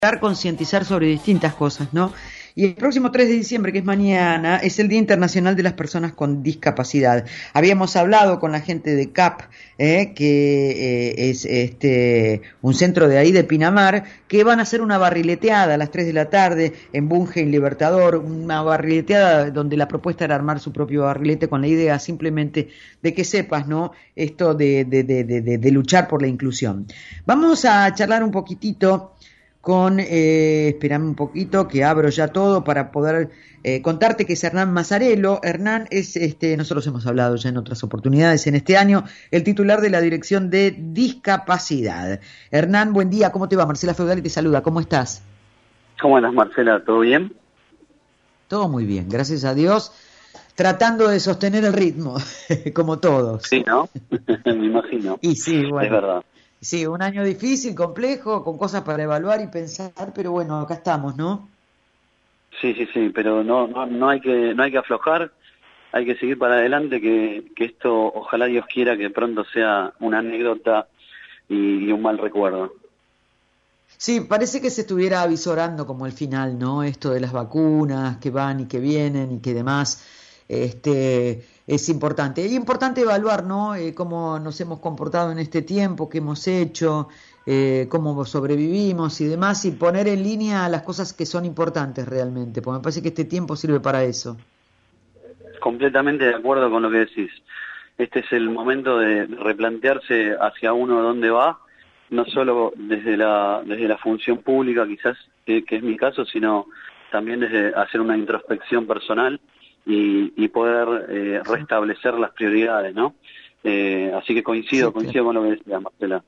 concientizar sobre distintas cosas, ¿no? Y el próximo 3 de diciembre, que es mañana, es el Día Internacional de las Personas con Discapacidad. Habíamos hablado con la gente de CAP, que es un centro de ahí de Pinamar, que van a hacer una barrileteada a las 3 de la tarde en Bunge y Libertador, una barrileteada donde la propuesta era armar su propio barrilete con la idea simplemente de que sepas, ¿no? Esto de luchar por la inclusión. Vamos a charlar un poquitito con, esperame un poquito que abro ya todo para poder contarte que es Hernán Mazzarello. Hernán es, nosotros hemos hablado ya en otras oportunidades en este año, el titular de la Dirección de Discapacidad. Hernán, buen día, ¿cómo te va? Marcela Feudali te saluda, ¿cómo estás? ¿Cómo andas, Marcela? ¿Todo bien? Todo muy bien, gracias a Dios, tratando de sostener el ritmo, como todos. Sí, ¿no? Me imagino. Y sí, bueno. Es verdad. Sí, un año difícil, complejo, con cosas para evaluar y pensar, pero bueno, acá estamos, ¿no? Sí, pero no hay que aflojar, hay que seguir para adelante, que esto, ojalá Dios quiera que pronto sea una anécdota y un mal recuerdo. Sí, parece que se estuviera avisorando como el final, ¿no? Esto de las vacunas que van y que vienen y que demás, es importante. Es importante evaluar, ¿no? Cómo nos hemos comportado en este tiempo, qué hemos hecho, cómo sobrevivimos y demás, y poner en línea las cosas que son importantes realmente, porque me parece que este tiempo sirve para eso. Completamente de acuerdo con lo que decís. Este es el momento de replantearse hacia uno dónde va, no solo desde la función pública, quizás, que es mi caso, sino también desde hacer una introspección personal y poder restablecer las prioridades, ¿no? Así que coincido con lo que decía Marcela.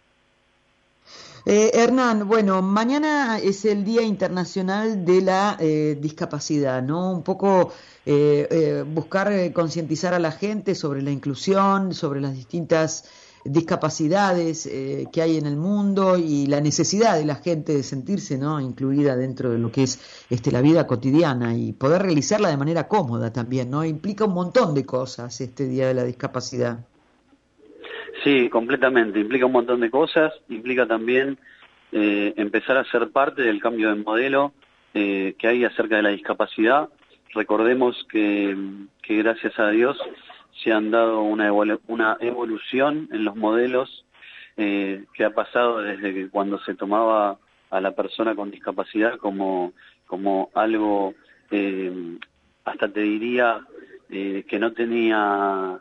Hernán, bueno, mañana es el Día Internacional de la Discapacidad, ¿no? Un poco buscar concientizar a la gente sobre la inclusión, sobre las distintas discapacidades que hay en el mundo y la necesidad de la gente de sentirse, ¿no?, incluida dentro de lo que es la vida cotidiana y poder realizarla de manera cómoda también, ¿no? Implica un montón de cosas este Día de la Discapacidad. Sí, completamente. Implica un montón de cosas. Implica también empezar a ser parte del cambio de modelo que hay acerca de la discapacidad. Recordemos que gracias a Dios se han dado una evolución en los modelos que ha pasado desde que cuando se tomaba a la persona con discapacidad como algo, hasta te diría, que no tenía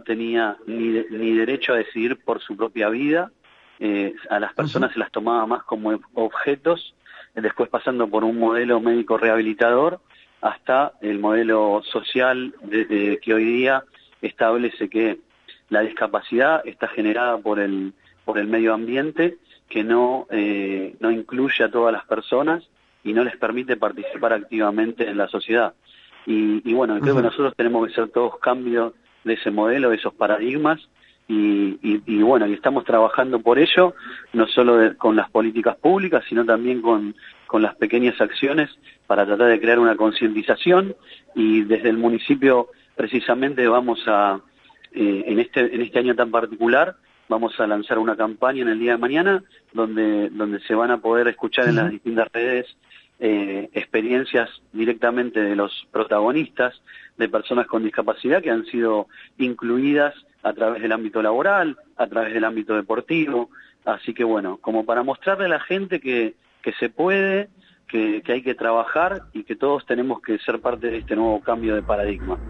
ni derecho a decidir por su propia vida. A las personas se las tomaba más como objetos, después pasando por un modelo médico rehabilitador hasta el modelo social que hoy día establece que la discapacidad está generada por el medio ambiente, que no incluye a todas las personas y no les permite participar activamente en la sociedad. Y bueno, creo que nosotros tenemos que hacer todos cambios de ese modelo, de esos paradigmas, y bueno, y estamos trabajando por ello, no solo con las políticas públicas, sino también con las pequeñas acciones para tratar de crear una concientización, y desde el municipio precisamente vamos a, en este año tan particular, vamos a lanzar una campaña en el día de mañana, donde se van a poder escuchar en las distintas redes experiencias directamente de los protagonistas de personas con discapacidad que han sido incluidas a través del ámbito laboral, a través del ámbito deportivo. Así que bueno, como para mostrarle a la gente que se puede, que hay que trabajar y que todos tenemos que ser parte de este nuevo cambio de paradigma.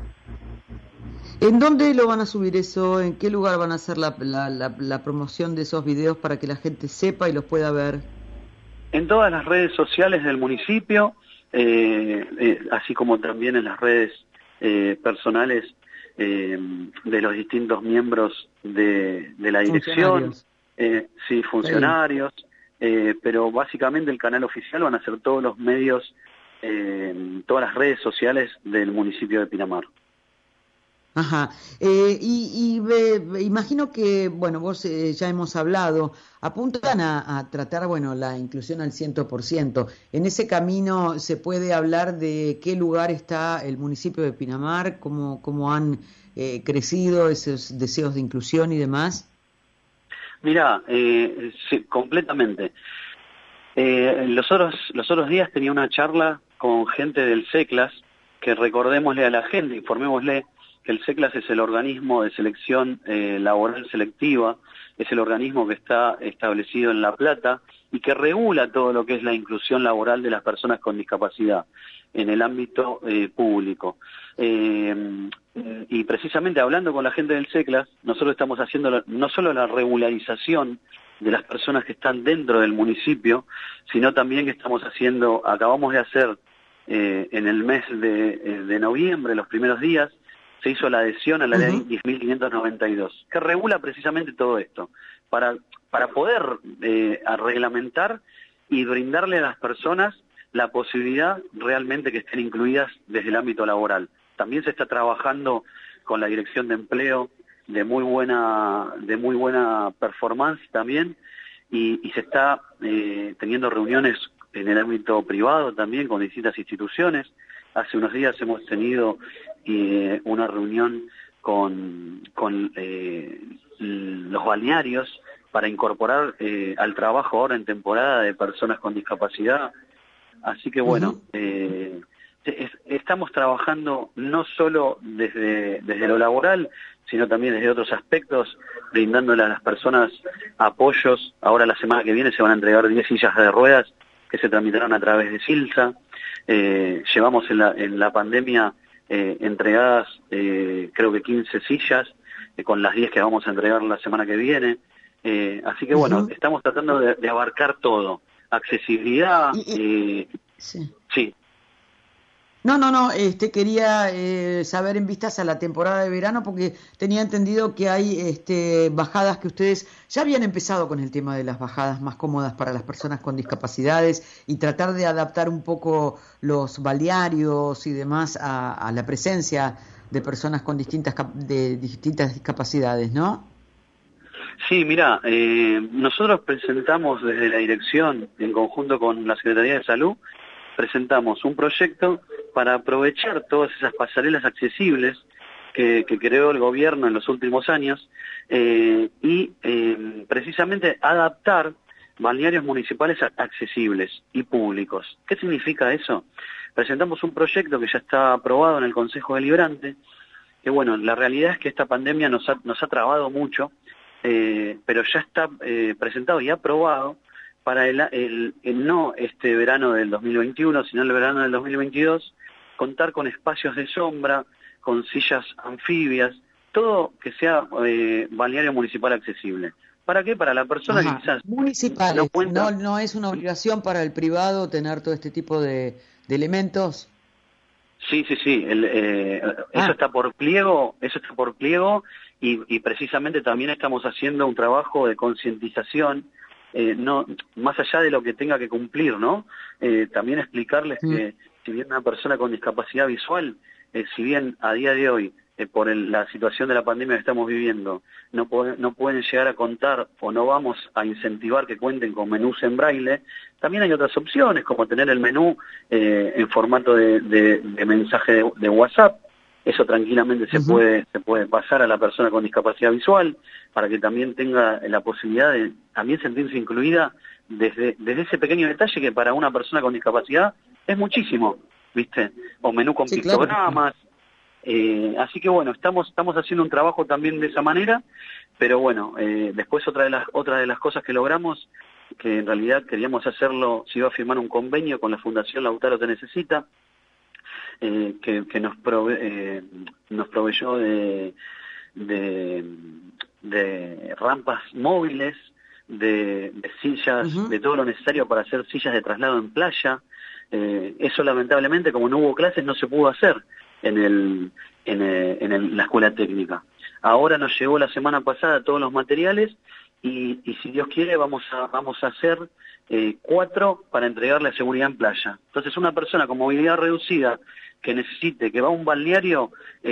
¿En dónde lo van a subir eso? ¿En qué lugar van a hacer la promoción de esos videos para que la gente sepa y los pueda ver? En todas las redes sociales del municipio, así como también en las redes personales de los distintos miembros de la dirección, funcionarios, pero básicamente el canal oficial van a ser todos los medios, todas las redes sociales del municipio de Pinamar. Ajá, imagino que, bueno, vos ya hemos hablado, apuntan a tratar, bueno, la inclusión al 100%. En ese camino se puede hablar de qué lugar está el municipio de Pinamar, cómo han crecido esos deseos de inclusión y demás. Mirá, sí, completamente. Los otros días tenía una charla con gente del CECLAS, que recordémosle a la gente, informémosle que el CECLAS es el organismo de selección laboral selectiva, es el organismo que está establecido en La Plata y que regula todo lo que es la inclusión laboral de las personas con discapacidad en el ámbito público. Y precisamente hablando con la gente del CECLAS, nosotros estamos haciendo no solo la regularización de las personas que están dentro del municipio, sino también que acabamos de hacer en el mes de noviembre, los primeros días, se hizo la adhesión a la ley 10.592, que regula precisamente todo esto, para poder reglamentar y brindarle a las personas la posibilidad realmente que estén incluidas desde el ámbito laboral. También se está trabajando con la Dirección de Empleo de muy buena performance también, y se está teniendo reuniones en el ámbito privado también con distintas instituciones. Hace unos días hemos tenido una reunión con los balnearios para incorporar al trabajo ahora en temporada de personas con discapacidad. Así que bueno, estamos trabajando no solo desde lo laboral, sino también desde otros aspectos, brindándole a las personas apoyos. Ahora la semana que viene se van a entregar 10 sillas de ruedas que se tramitaron a través de Silsa. Llevamos en la pandemia entregadas creo que 15 sillas, con las 10 que vamos a entregar la semana que viene. Así que bueno, estamos tratando de abarcar todo. Accesibilidad, sí. No, quería saber en vistas a la temporada de verano, porque tenía entendido que hay bajadas que ustedes ya habían empezado con el tema de las bajadas más cómodas para las personas con discapacidades y tratar de adaptar un poco los balnearios y demás a la presencia de personas con distintas discapacidades, ¿no? Sí, mira, nosotros presentamos desde la dirección, en conjunto con la Secretaría de Salud, presentamos un proyecto para aprovechar todas esas pasarelas accesibles que creó el gobierno en los últimos años y precisamente adaptar balnearios municipales accesibles y públicos. ¿Qué significa eso? Presentamos un proyecto que ya está aprobado en el Consejo Deliberante, que bueno, la realidad es que esta pandemia nos ha trabado mucho, pero ya está presentado y aprobado para no este verano del 2021, sino el verano del 2022, contar con espacios de sombra, con sillas anfibias, todo que sea balneario municipal accesible. ¿Para qué? Para la persona que quizás municipales, no cuenta. No es una obligación para el privado tener todo este tipo de elementos. Sí. Eso está por pliego, y precisamente también estamos haciendo un trabajo de concientización, no más allá de lo que tenga que cumplir, ¿no? También explicarles que si bien una persona con discapacidad visual, si bien a día de hoy, por la situación de la pandemia que estamos viviendo, no pueden llegar a contar o no vamos a incentivar que cuenten con menús en braille, también hay otras opciones, como tener el menú en formato de mensaje de WhatsApp. Eso tranquilamente se puede pasar a la persona con discapacidad visual, para que también tenga la posibilidad de también sentirse incluida desde ese pequeño detalle que para una persona con discapacidad es muchísimo, ¿viste? O menú con pictogramas. Así que bueno, estamos haciendo un trabajo también de esa manera, pero bueno, después otra de las cosas que logramos, que en realidad queríamos hacerlo, se iba a firmar un convenio con la Fundación Lautaro Te Necesita, que nos proveyó de rampas móviles, de sillas, de todo lo necesario para hacer sillas de traslado en playa. Eso lamentablemente, como no hubo clases, no se pudo hacer en la escuela técnica. Ahora nos llegó la semana pasada todos los materiales y si Dios quiere vamos a hacer 4 para entregarle a seguridad en playa. Entonces una persona con movilidad reducida que necesite, que va a un balneario,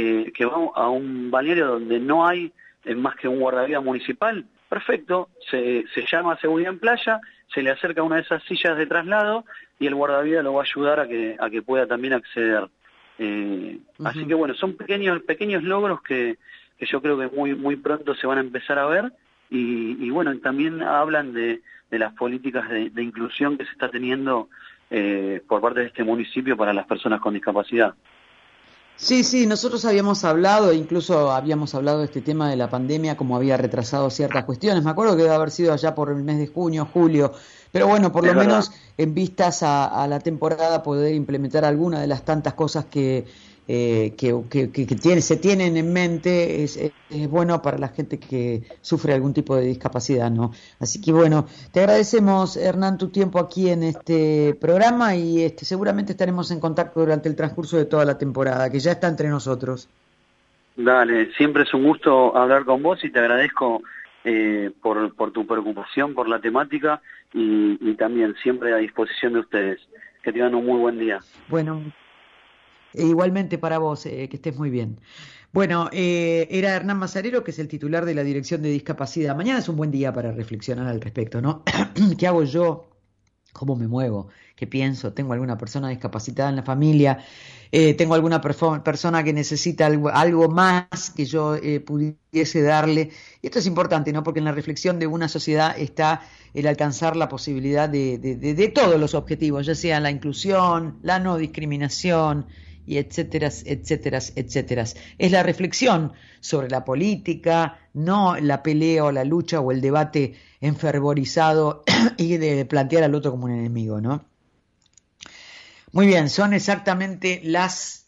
donde no hay más que un guardavidas municipal, perfecto, se llama a seguridad en playa, se le acerca una de esas sillas de traslado y el guardavidas lo va a ayudar a que pueda también acceder. Así que bueno, son pequeños logros que yo creo que muy pronto se van a empezar a ver, y bueno, también hablan de las políticas de inclusión que se está teniendo por parte de este municipio para las personas con discapacidad. Sí, sí, nosotros habíamos hablado, incluso habíamos hablado de este tema de la pandemia, como había retrasado ciertas cuestiones. Me acuerdo que debe haber sido allá por el mes de junio, julio, pero bueno, por lo menos en vistas a la temporada poder implementar alguna de las tantas cosas que se tienen en mente es bueno para la gente que sufre algún tipo de discapacidad, ¿no? Así que bueno, te agradecemos, Hernán, tu tiempo aquí en este programa y seguramente estaremos en contacto durante el transcurso de toda la temporada, que ya está entre nosotros. Dale, siempre es un gusto hablar con vos y te agradezco por tu preocupación por la temática y también siempre a disposición de ustedes. Que tengan un muy buen día. Bueno, igualmente para vos, que estés muy bien. Bueno, era Hernán Mazarero, que es el titular de la Dirección de Discapacidad. Mañana es un buen día para reflexionar al respecto, ¿no? ¿Qué hago yo? ¿Cómo me muevo? ¿Qué pienso? ¿Tengo alguna persona discapacitada en la familia? ¿Tengo alguna persona que necesita algo más que yo pudiese darle? Y esto es importante, ¿no? Porque en la reflexión de una sociedad está el alcanzar la posibilidad de todos los objetivos, ya sea la inclusión, la no discriminación, y etcétera, etcétera, etcétera. Es la reflexión sobre la política, no la pelea o la lucha o el debate enfervorizado y de plantear al otro como un enemigo, ¿no? Muy bien, son exactamente las